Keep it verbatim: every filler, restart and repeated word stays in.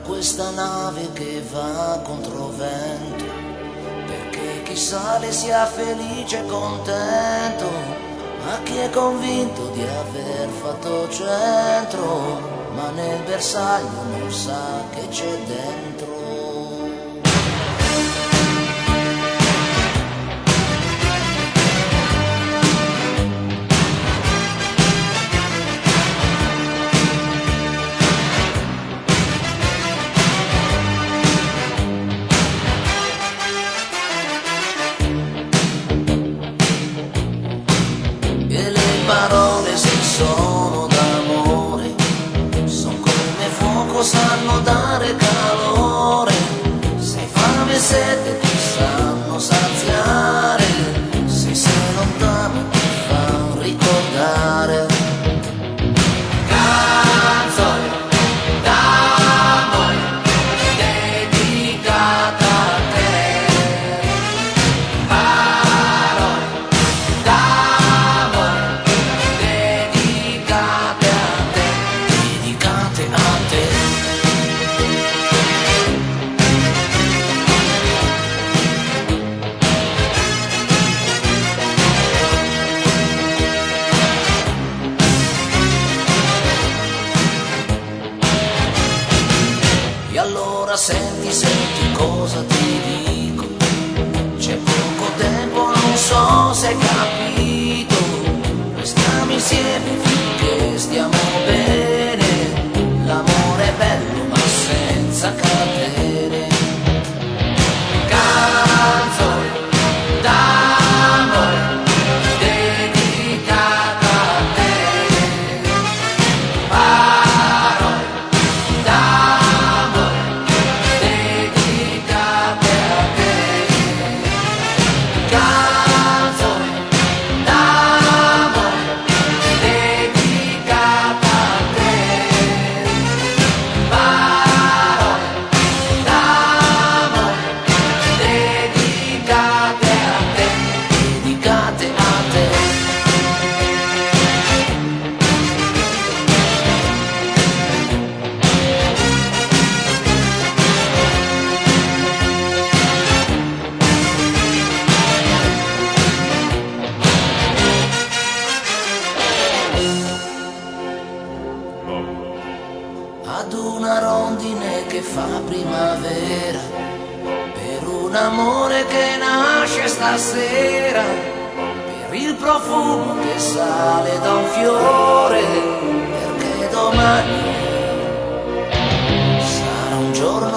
questa nave che va contro vento, perché chi sale sia felice e contento, ma chi è convinto di aver fatto centro, ma nel bersaglio non sa che c'è dentro. Parole se sono d'amore, son come fuoco, sanno dare calore, se fame e sete ti sanno saziare, se sei lontano ti fanno ricordare. Canzone d'amore dedicata a te, parole d'amore dedicate a te, dedicate a te. E allora senti, senti cosa ti dico, c'è poco tempo, non so se hai capito, restiamo insieme finché stiamo bene, l'amore è bello ma senza catene. Canzone d'amore dedicata a te, parole d'amore dedicate a te, canzone d'amore dedicata a te, parole d'amore dedicate a te, dedicate a te. Ad una rondine che fa primavera, per un amore che nasce stasera, per il profumo che sale da un fiore, perché domani sarà un giorno